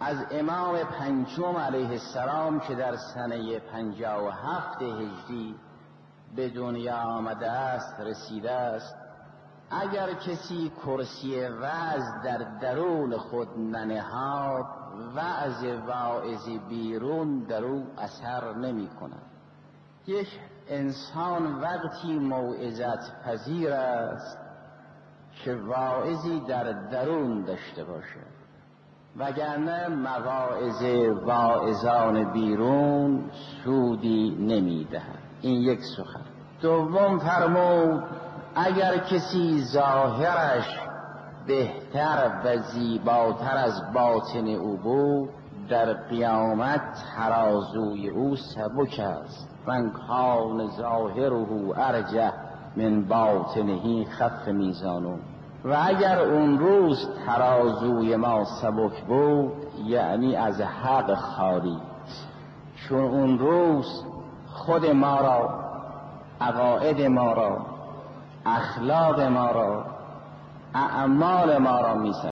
از امام پنجم علیه السلام که در سنه 57 هجری به دنیا آمده است رسیده است: اگر کسی کرسی وعظ در درون خود ننهاد، وعظ واعظی بیرون در او اثر نمی کند. یک انسان وقتی موعظت پذیر است که واعظی در درون داشته باشد، وگرنه مواعظ واعظان بیرون سودی نمی دهد. این یک سخن. دوم فرمود: اگر کسی ظاهرش بهتر و زیباتر از باطن او بود، در قیامت ترازوی او سبک است. من کان ظاهره ارجح من باطنه خف میزانه. و اگر اون روز ترازوی ما سبک بود، یعنی از حق خالی، چون اون روز خود ما را، عقاید ما را، اخلاق ما را، اعمال ما را می